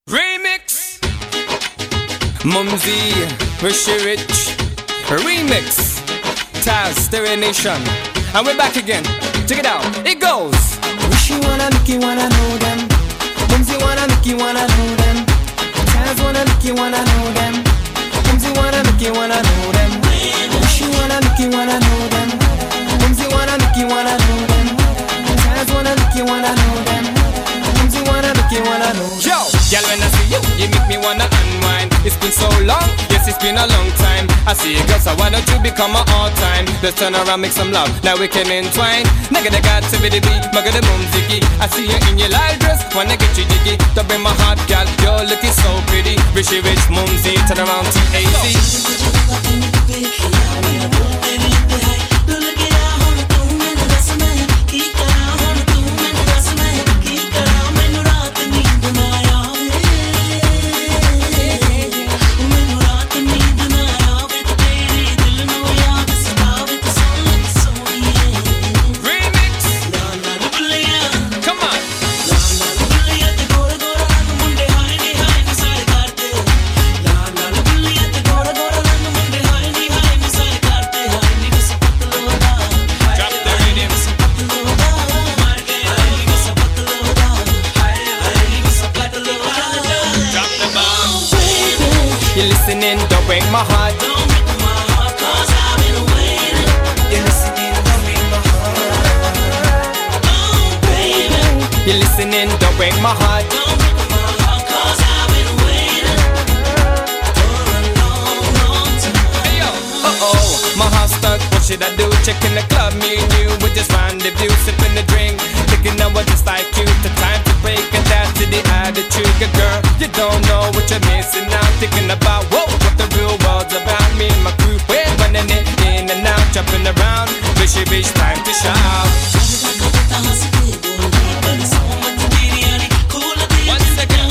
Remix Mumsy, Rishi Rich Remix Taz, Stereo Nation. And we're back again. Check it out, it goes. Rishi wanna look, you wanna know them. Mumsy wanna look, you wanna know them. Taz wanna look, you wanna know them. Mumsy wanna look, you wanna know them. Rishi wanna look, you wanna know them. Mumsy wanna look, you wanna know them. Taz wanna look, you wanna know them. Mumsy wanna look, you wanna know them. Yo, girl, when I see you, you make me wanna unwind. It's been so long, yes, it's been a long time. I see you, girl, so why don't you become my all-time? Let's turn around, make some love, now we can entwine. Nigga, they got to be the beat, mugga the boom ziggy. I see you in your light dress, wanna get you jiggy. To bring my heart, girl, you're looking so pretty. Rishi Rich, Mumsy, turn around, T-A-Z. You're listening, don't break my heart. Don't break my heart, 'cause I've been waiting. You're listening, don't break my heart. Oh, baby. You're listening, don't break my heart. Don't break my heart, 'cause I've been waiting for a long, long time. Hey yo, my heart stuck, what should I do? Checking the club, me and you, we just rendezvous, sipping the drink, thinking I was just like you. The time to break and that's to the attitude, good girl. You don't know what you're missing out. Thinking about what the real world's about. Me and my crew, we're running it in and out, jumping around. Rishi Rich, time to shout. Once again.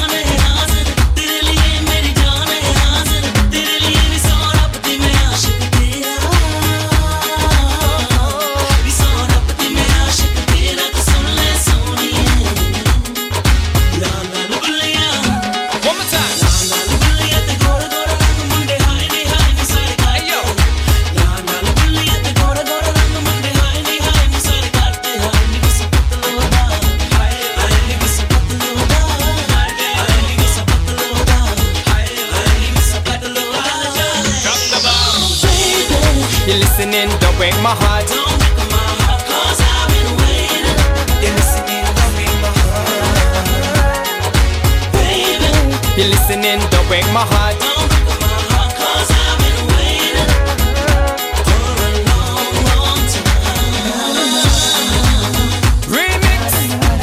You're listening, don't break my heart. Don't break my heart, 'cause I've been waiting. You're listening, don't break my heart. Baby. You're listening, don't break my heart. Don't break my heart, 'cause I've been waiting for a long, long time. Remix.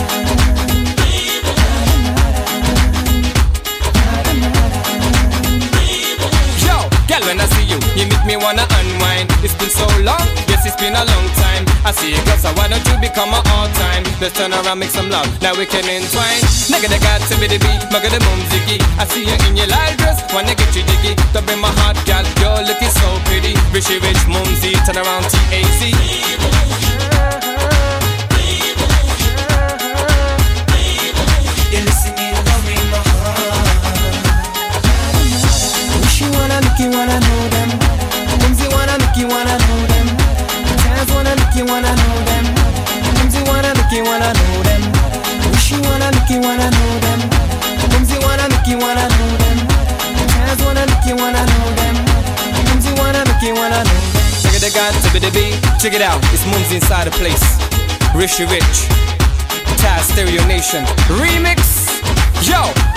Yo, girl, when I see you, you make me wanna unwind. It's been so long, yes, it's been a long time. I see you, girl, so why don't you become my all-time? Let's turn around, make some love, now we can entwine. Nigga, they got to be the beat, mugga the boom ziggy. I see you in your light dress, wanna get you jiggy. To bring my heart, girl, you're looking so pretty. Rishi Rich, Mumsy, turn around, T-A-Z. You're listening, don't break my heart. Rishi wanna look, you wanna know them. Mumsy wanna look, you wanna know them. Taz wanna look, you wanna know them. Mumsy wanna look, you wanna know them. Rishi wanna look, you wanna know them. Mumsy wanna look, you wanna know them. Taz wanna look, you wanna know them. Mumsy wanna look, you wanna know them. Nigga, they got to be the beat. Check it out, it's Mumsy inside the place. Rishi Rich, Taz, Stereo Nation Remix. Yo,